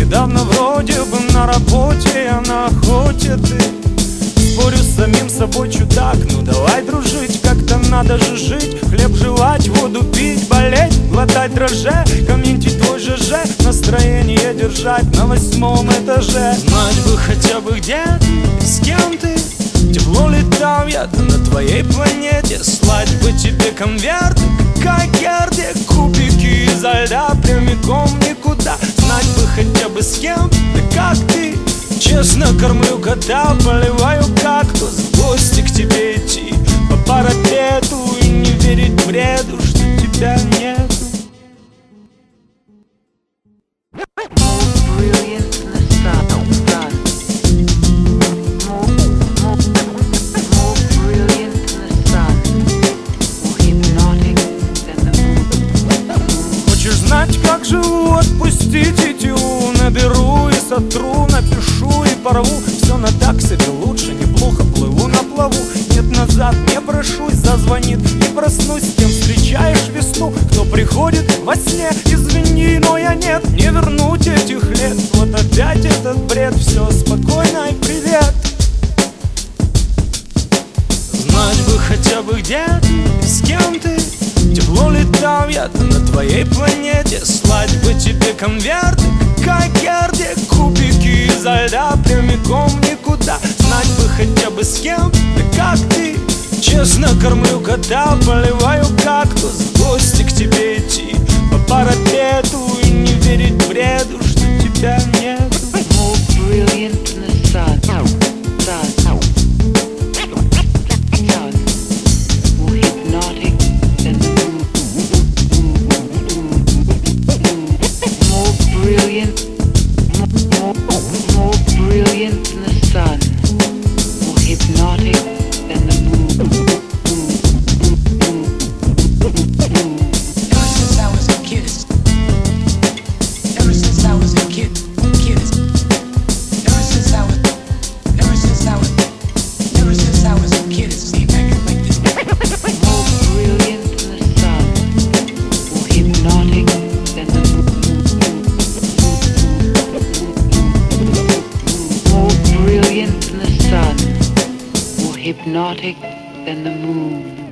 Недавно вроде бы на работе, я на охоте, ты. Спорю с самим собой, чудак, ну давай дружить, как-то надо же жить. Хлеб жевать, воду пить, болеть, глотать дрожжи, комментить твой ЖЖ, настроение держать на 8-м этаже. Знать бы хотя бы где ты, с кем ты, тепло летал я-то на твоей планете. Слать бы тебе конверты, как Герде, кубики изо льда прямиком никуда. Знать бы хотя бы с кем, да как ты. Честно кормлю кота, поливаю кактус, в гости к тебе идти по парапету и не верить бреду, что тебя нету. Хочешь знать, как живу? Отпусти тетиву. Наберу и сотру, напишу и порву. Все на так себе лучше, неплохо плыву на плаву. Нет, назад не прошусь, зазвонит и проснусь. С кем встречаешь весну, кто приходит во сне. Извини, но я нет, не вернуть этих лет. Вот опять этот бред, все спокойно и привет. Знать бы хотя бы где ты, с кем ты, тепло летал я-то на твоей планете. Слать бы тебе конверты, как Герде, кубики изо льда прямиком никуда. Знать бы хотя бы с кем, да как ты. Честно кормлю кота, поливаю кактус, в гости к тебе идти по парапету и не верить бреду, что тебя нету. Hypnotic than the moon.